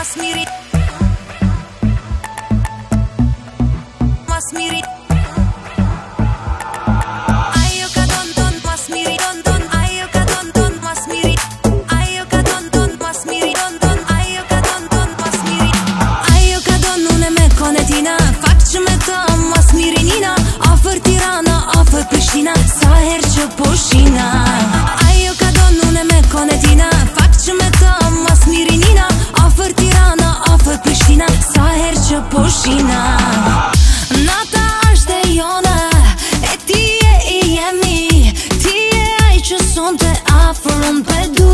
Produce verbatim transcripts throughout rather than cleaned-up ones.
mas miri mas miri ayo ka don don mas miri don don ayo ka don don mas miri ayo ka don don mas miri don don ayo ka don don mas miri ayo ka don unë me konetina fakt që me ta mas miri nina afër Tirana afër Prishtina sa herë që po shina ayo ka don unë me konetina fakt që me ta mas miri nina afër Tirana afër Prishtina sa herë që po shina nata është e jona e ti e i jemi ti e aj që sonte afër unë pedu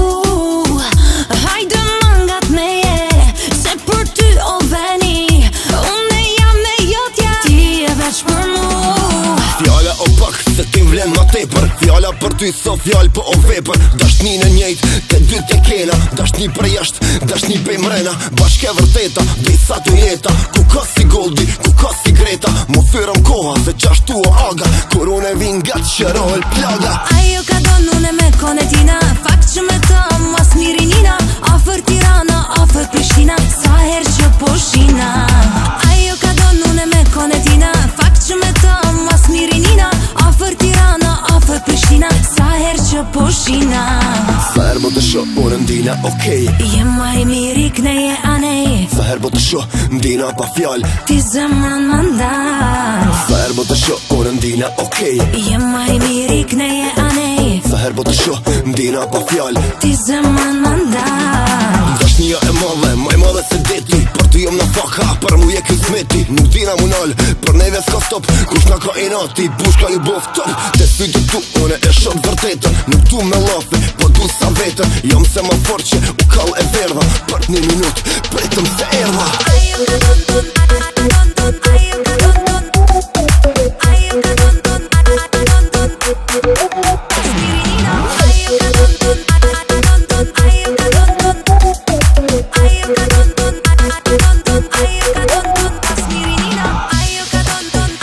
hajde mangat meje se për ty o veni unë e jam me jotja ti e veç për mu fjalla o pak se ti vlen ma tepër fjalla për ty so fjall po o vepër dashni në njejt te dy te kena dashni për jasht dashni pe mrena bashke vërteta dhe sa tu jeta ku ka si goldi ku ka si greta mu thyrëm koha se qashtu o aga kur unë e vin nga të shërol plaga ajo ka don unë me konetina fakt që me ta mas miri nina afër Tirana afër Prishtina sa herë që po shina ajo ka don unë me konetina fakt që me ta mas miri nina afër Tirana afër Prishtina sa herë që po shina sa herë bo të sho unë ndina okej jem ma i miri kneje anej sa herë bo të sho ndina pa fjall ti zemrën më ndaj sa herë bo të sho unë ndina okej jem ma i miri kneje anej sa herë bo të sho ndina pa fjall ti zemrën më ndaj dashnia e madhe maj madhe se deti për ty jom në faka për mu je kismeti nuk dina mu nal për neve s'ka stop kush nga ka inati bushka ju bof top te sytë tu une e shok vërtetën nuk tu me lafi po du sa vetën jom se ma fort që u kall e verdha për një minut pritëm se erdha ajo ka don don don don ajo ka don don ajo ka don don don don aspirinina ajo ka don don don don ajo ka don don ajo ka don don don don ajo ka don don aspirinina ajo ka don don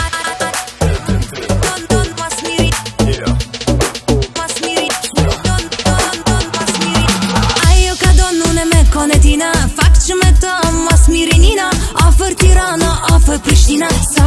don don aspiri aspiri don don don aspiri ajo ka don unë me konetina fakt që me ta mas miri nina afër Tirana afër Prishtina